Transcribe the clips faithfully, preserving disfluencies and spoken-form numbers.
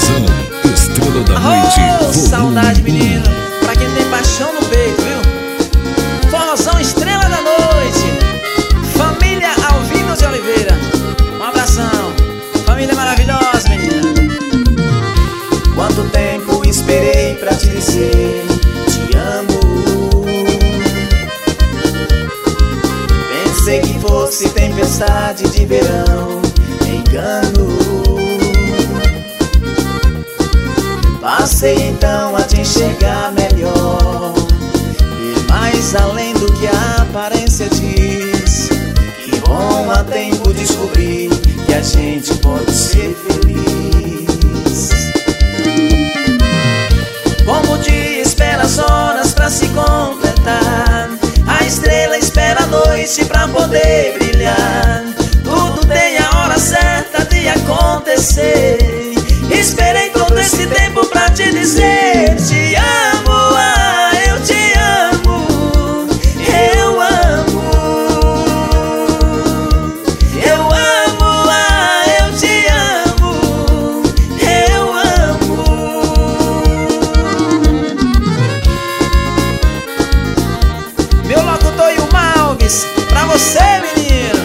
Apresentação Estrela da Noite. Oh, saudade, menino, pra quem tem paixão no peito, viu? Forrozão Estrela da Noite. Família Alvino de Oliveira. Um abração. Família maravilhosa, menina. Quanto tempo esperei pra te dizer te amo. Pensei que fosse tempestade de verão, engano. Passei então a te enxergar melhor, e mais além do que a aparência diz. Que bom a tempo descobrir que a gente pode ser feliz. Como o dia espera as horas pra se completar, a estrela espera a noite pra poder brilhar. Tudo tem a hora certa de acontecer. Esperei todo esse tempo pra te dizer te amo, ah, eu te amo, eu amo. Eu amo, ah, eu te amo, eu amo. Meu locutor e o Malves, pra você, menino.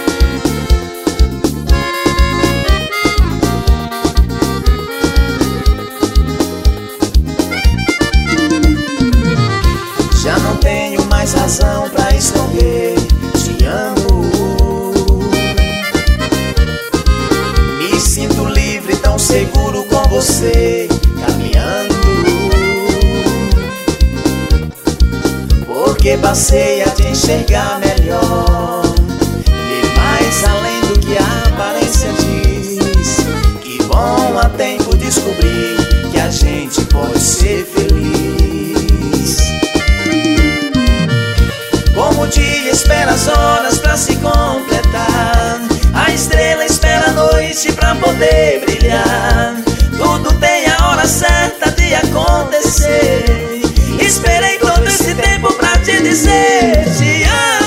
Já não tenho mais razão pra esconder, te amo. Me sinto livre, tão seguro com você, caminhando. Porque passei a te enxergar melhor, e mais além do que a aparência diz. Que bom a tempo descobrir que a gente pode ser feliz. Como o dia espera as horas pra se completar, a estrela espera a noite pra poder brilhar. Tudo tem a hora certa de acontecer. Esperei todo esse tempo pra te dizer te amo.